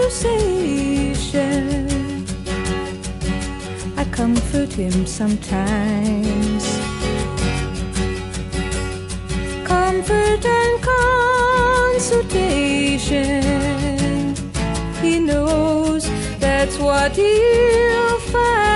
conversation. I comfort him sometimes. Comfort and consultation. He knows that's what he'll find.